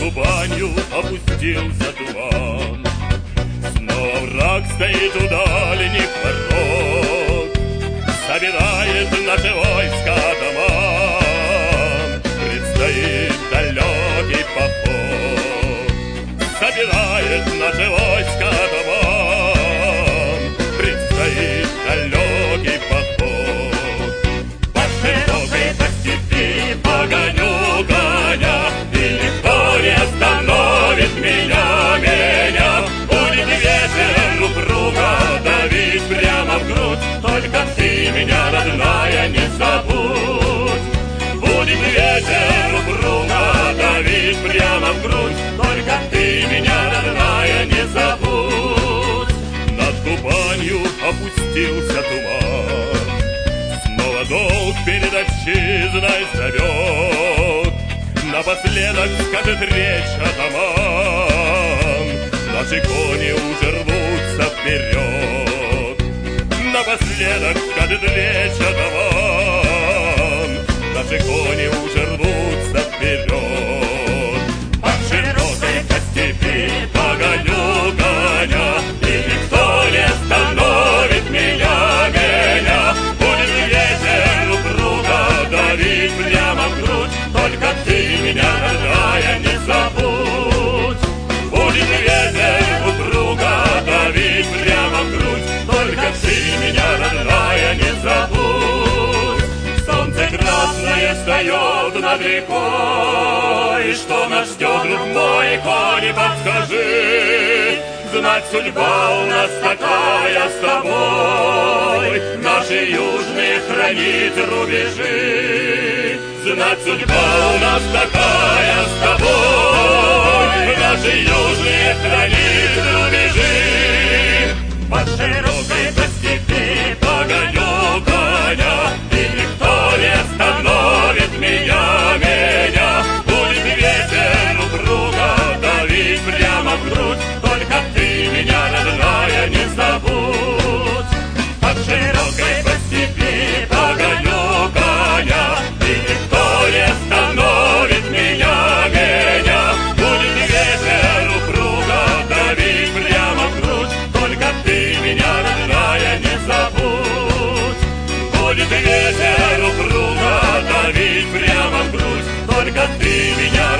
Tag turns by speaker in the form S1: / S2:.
S1: Кубанью опустился туман. Снова враг стоит у дальних ворот, собирает наши войска домам. Предстоит далекий поход, собирает наши войска домам. Предстоит далекий поход. По широкой по степи погоню коня, и никто не остановит меня. Будет ветер упруго давить прямо в грудь, только ты меня, родная, не забудь. Будет ветер упруго давить прямо в грудь, только ты меня, родная, не забудь. Над Кубанью опустился туман, снова долг перед отчизной зовет. Напоследок скажет речь атаман, наши кони уже рвутся вперед. Напоследок скажет речь атаман, наши кони уже рвутся вперед. По широкой по степи погоню коня, и никто не остановит меня. Будет ветер упруго давить прямо в грудь, только ты меня, родная, не забудь. Будет ветер упруго давить прямо в грудь, только ты меня, родная, не забудь. Солнце красное встает над рекой, что нас ждет, друг мой, кони, подскажи. Знать, судьба у нас такая с тобой, наши южные хранит рубежи. Знать, судьба у нас такая с тобой, наши южные хранит рубежи. По широкой по степи погоню коня, и никто не остановит меня. Будет ветер упруго давить прямо в грудь, только ты меня, родная, не забудь. По широкой по степи погоню коня, и никто не остановит меня. Будет ветер упруго давить прямо в грудь, только ты меня, родная, не забудь. Будет ветер упруго давить прямо в грудь, только ты меня,